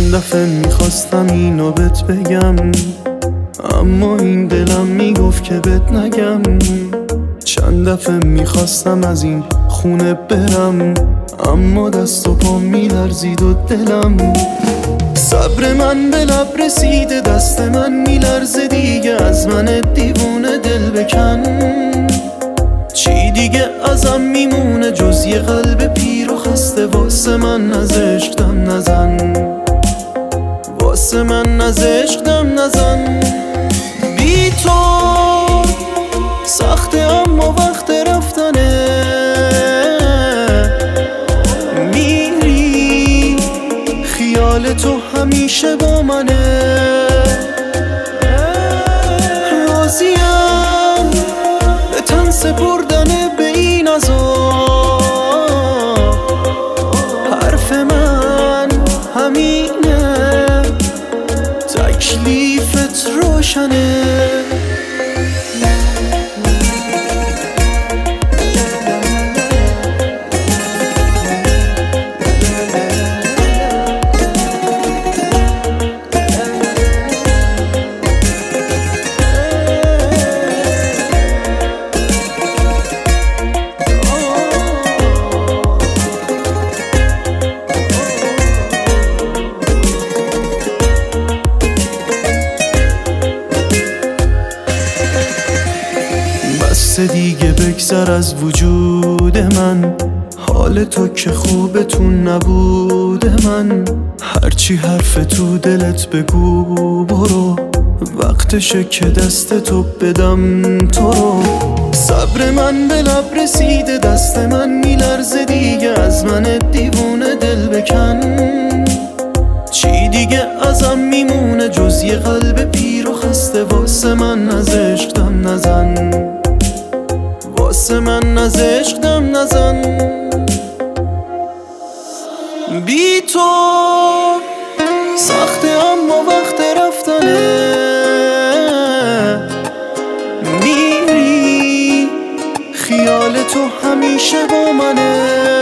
چند دفعه میخواستم اینو بهت بگم، اما این دلم میگفت که بهت نگم. چند دفعه میخواستم از این خونه برم، اما دست و پا میلرزید و دلم. صبر من به لب رسیده، دست من میلرزه دیگه، از من دیوونه دل بکن. چی دیگه ازم میمونه جز یه قلب پیر و خسته؟ واسه من از عشق دم نزن، واسه من از عشق دم نزن. بی تو سخته اما وقت رفتنه، میری خیال تو همیشه با منه. راضیم به تن سپردن به این عذاب، حرف من همینه، تکلیفت روشنه. دیگه بگذر از وجود من، حال تو که خوبتون نبوده من. هرچی حرف تو دلت بگو برو، وقتشه که دست تو بدم تو رو. صبر من به لب رسیده، دست من میلرزه دیگه، از من دیوونه دل بکن. چی دیگه ازم میمونه جز یه قلب پیر و خسته؟ واسه من از عشق دم نزن، واسه من از عشق دم نزن. بی تو سخته اما وقت رفتنه، میری خیال تو همیشه با منه.